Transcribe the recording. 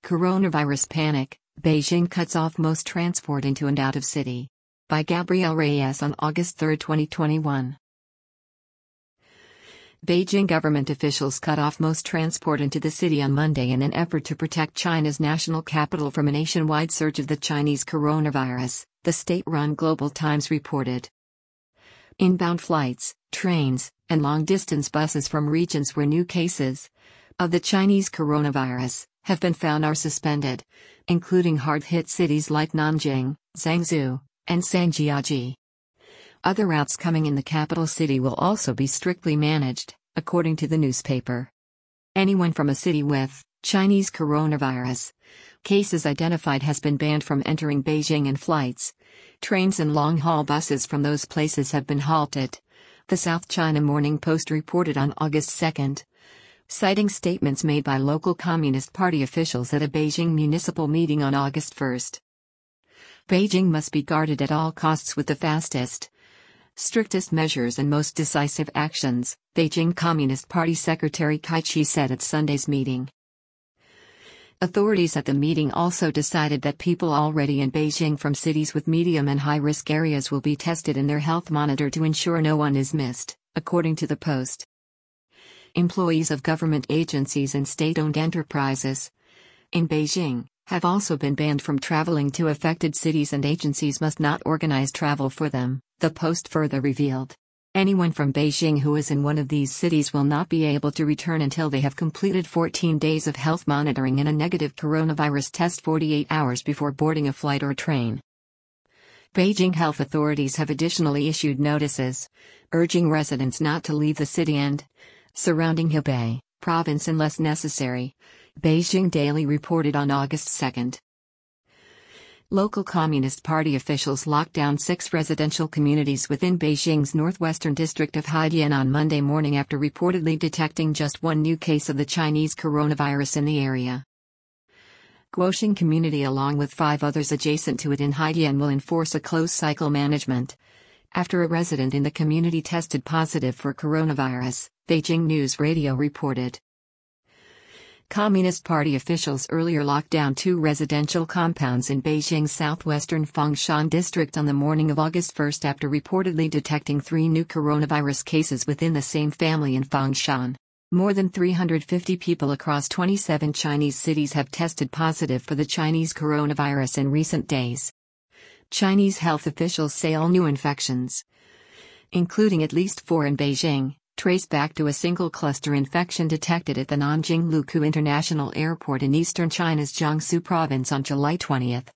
Coronavirus Panic, Beijing cuts off most transport into and out of city. By Gabrielle Reyes on August 3, 2021. Beijing government officials cut off most transport into the city on Monday in an effort to protect China's national capital from a nationwide surge of the Chinese coronavirus, the state-run Global Times reported. Inbound flights, trains, and long-distance buses from regions where new cases of the Chinese coronavirus have been found are suspended, including hard-hit cities like Nanjing, Zhengzhou, and Zhangjiajie. Other routes coming in the capital city will also be strictly managed, according to the newspaper. Anyone from a city with Chinese coronavirus cases identified has been banned from entering Beijing, and flights, trains and long-haul buses from those places have been halted, the South China Morning Post reported on August 2, citing statements made by local Communist Party officials at a Beijing municipal meeting on August 1. Beijing must be guarded at all costs with the fastest, strictest measures and most decisive actions, Beijing Communist Party Secretary Cai Chi said at Sunday's meeting. Authorities at the meeting also decided that people already in Beijing from cities with medium and high-risk areas will be tested in their health monitor to ensure no one is missed, according to the Post. Employees of government agencies and state-owned enterprises in Beijing have also been banned from traveling to affected cities, and agencies must not organize travel for them, the Post further revealed. Anyone from Beijing who is in one of these cities will not be able to return until they have completed 14 days of health monitoring and a negative coronavirus test 48 hours before boarding a flight or train. Beijing health authorities have additionally issued notices urging residents not to leave the city and surrounding Hebei province unless necessary, Beijing Daily reported on August 2. Local Communist Party officials locked down 6 residential communities within Beijing's northwestern district of Haidian on Monday morning after reportedly detecting just one new case of the Chinese coronavirus in the area. Guoxing community along with 5 others adjacent to it in Haidian will enforce a closed-cycle management after a resident in the community tested positive for coronavirus, Beijing News Radio reported. Communist Party officials earlier locked down 2 residential compounds in Beijing's southwestern Fengshan district on the morning of August 1 after reportedly detecting 3 new coronavirus cases within the same family in Fengshan. More than 350 people across 27 Chinese cities have tested positive for the Chinese coronavirus in recent days. Chinese health officials say all new infections, including at least 4 in Beijing, trace back to a single cluster infection detected at the Nanjing Lukou International Airport in eastern China's Jiangsu province on July 20.